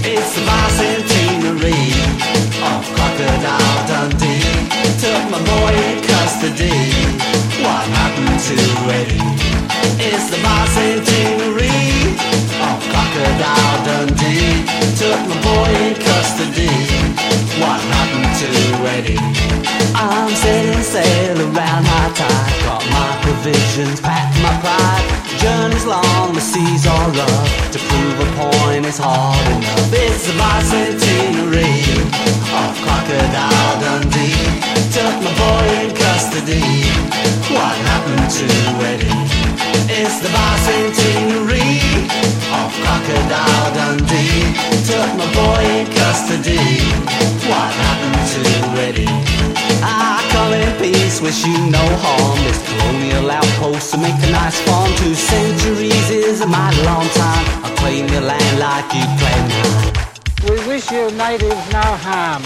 It's the bicentenary of Crocodile Dundee. Took my boy in custody. What happened to Eddie? It's the bicentenary of Crocodile Dundee. Took my boy in custody. What happened to Eddie? I'm setting sail around high tide. Got my provisions, packed my pride. Journey's long, the seas are rough. To prove a point is hard enough. It's the bicentenary of Crocodile Dundee. Took my boy in custody. What happened to Eddie? It's the bicentenary of Crocodile Dundee. Took my boy in custody. What happened to Eddie? I come in peace, wish you no harm. This colonial outpost to make a nice farm. 2 centuries is a mighty long time. I'll claim your land like you claim mine. We wish you natives no harm.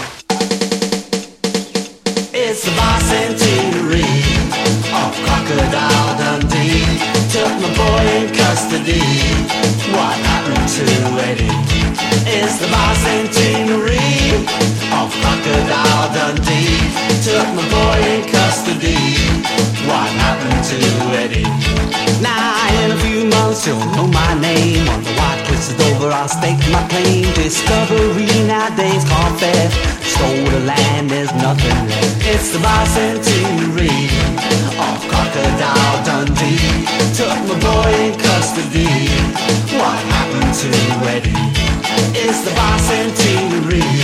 It's the bicentenary of Crocodile Dundee. Took my boy in custody. What happened to Eddie? It's the bicentenary of Crocodile Dundee. Took my boy in custody. What happened to Eddie? Now in a few months you'll know my name. When the white twist is over I'll stake my claim. Discovery nowadays can't fair. Stole the land, there's nothing left. It's the bicentenary of Crocodile Dundee. Took my boy in custody. What happened to Eddie? It's the bicentenary